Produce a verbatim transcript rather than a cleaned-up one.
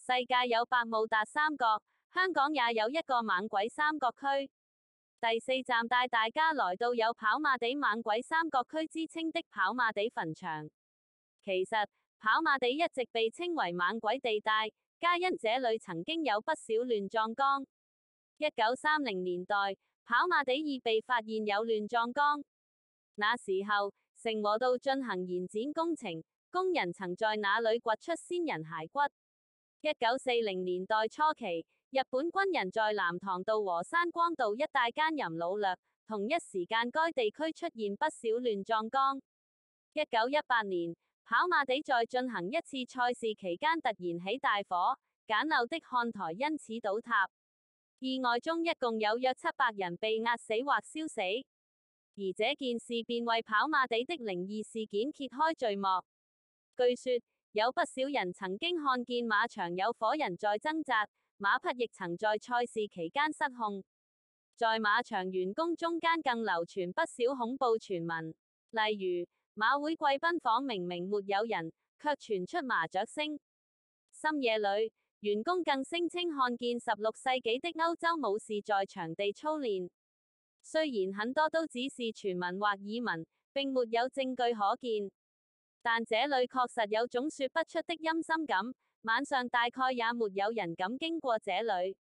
世界有百慕達三角，香港也有一個猛鬼三角區。第四站帶大家來到有跑馬地猛鬼三角區之稱的跑馬地墳場。其實，跑馬地一直被稱為猛鬼地帶，皆因這裏曾經有不少亂葬崗。一九三零年代，跑馬地已被發現有亂葬崗。那時候，成和道進行延展工程，工人曾在那裏掘出先人骸骨。一九四零年代初期，日本軍人在南塘道和山光道一帶奸淫擄掠，同一時間該地區出現不少亂葬崗。一九一八年，跑馬地在進行一次賽事期間突然起大火，簡陋的看台因此倒塌。意外中一共有約七百人被壓死或燒死，而這件事便為跑馬地的靈異事件揭開序幕。據說，有不少人曾經看見馬場有火人在掙扎，馬匹亦曾在賽事期間失控。在馬場員工中間更流傳不少恐怖傳聞，例如馬會貴賓房明明沒有人，卻傳出麻雀聲。深夜裏，員工更聲稱看見十六世紀的歐洲武士在場地操練。雖然很多都只是傳聞或耳聞，並沒有證據可見，但這裏確實有種說不出的陰森感，晚上大概也沒有人敢經過這裏。